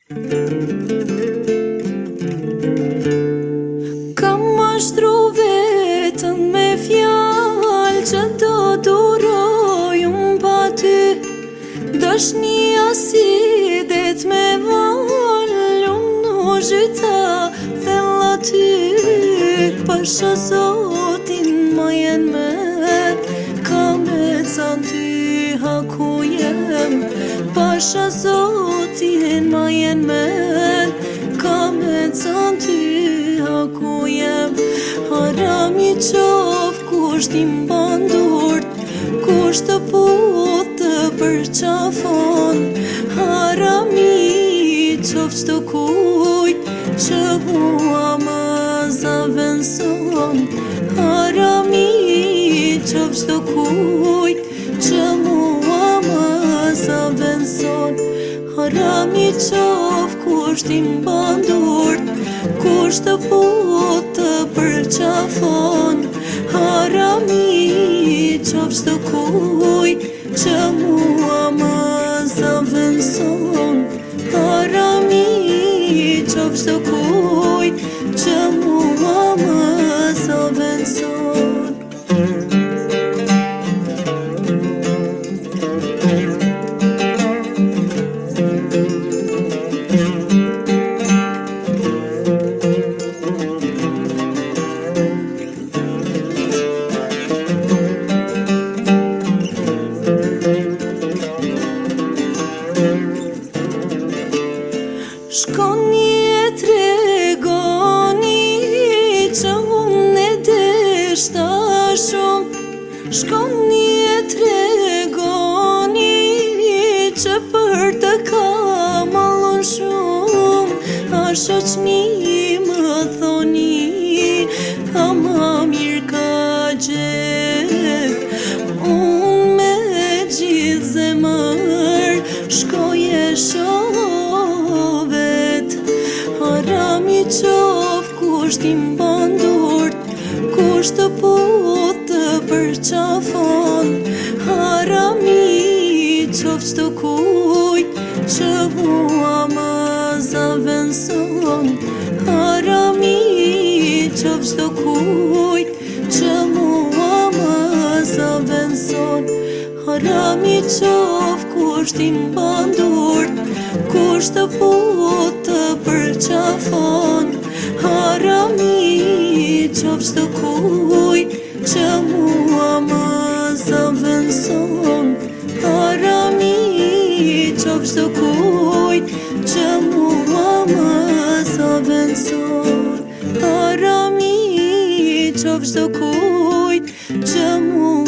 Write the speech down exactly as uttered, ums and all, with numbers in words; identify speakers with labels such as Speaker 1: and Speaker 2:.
Speaker 1: Kam mashtru vetën me fjalë që do duroj unë pa ty. Dashnia si det me valë, unë në zhyta thella ty. Pasha Zotin ma jen me, ka me can ty haku jem. Pasha Zotin ma jen me, ka me can ty haku jem. Harami qof kusht i mbandurt, kusht të put të përqafon. Harami qof qdo kujt që mua më zavenson. Harami qof qdo kujt që mua më zavenson. Harami qof kusht i mbandurt, kusht të put të përqafon. Harami qof qdo kujt që mua më zavenson. Harami qof qdo kujt që mua më zavenson. Shkoni e tregoni që unë e deshta shumë. Shkoni e tregoni që për të kam mallon shumë. A shoqni më thoni, ama mirë ka gjek. Unë me gjithë zemër shkoj e shoh. Harami qof kusht i mbandurt, kusht të put të përqafon. Harami qof qdo kujt që mua më zavenson. Harami qof qdo kujt që mua më zavenson. Harami qof kusht i mbandurt, kusht të put të përqafon. Harami qof qdo kujt që mua më zavenson. Harami qof qdo kujt që mua më zavenson. Harami qof qdo kujt që mua